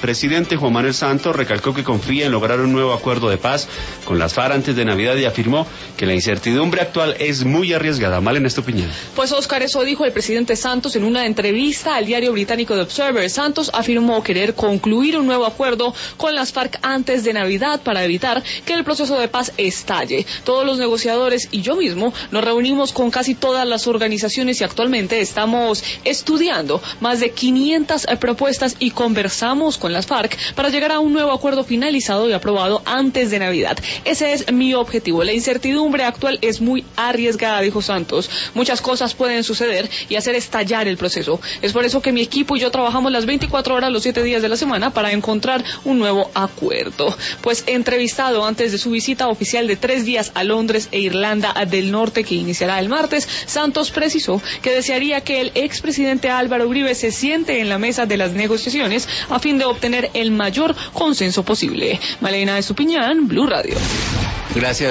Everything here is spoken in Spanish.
presidente Juan Manuel Santos recalcó que confía en lograr un nuevo acuerdo de paz con las FARC antes de Navidad y afirmó que la incertidumbre actual es muy arriesgada. Malena, ¿es tu opinión? Pues Oscar, eso dijo el presidente Santos en una entrevista al diario británico The Observer. Santos afirmó querer concluir un nuevo acuerdo con las FARC antes de Navidad para evitar que el proceso de paz estalle. Todos los negociadores y yo mismo nos reunimos con casi todas las organizaciones y actualmente estamos estudiando más de 500 propuestas y conversamos con las FARC para llegar a un nuevo acuerdo finalizado y aprobado antes de Navidad. Ese es mi objetivo. La incertidumbre actual es muy arriesgada, dijo Santos. Muchas cosas pueden suceder y hacer estallar el proceso. Es por eso que mi equipo y yo trabajamos las 24 horas, los 7 días de la semana para encontrar un nuevo acuerdo. Pues entrevistado antes de su visita oficial de 3 días a Londres e Irlanda del Norte, que iniciará el martes, Santos precisó que desearía que el expresidente Álvaro Uribe se siente en la mesa de las negociaciones a fin de obtener el mayor consenso posible. Malena Estupiñán, Blue Radio. Gracias.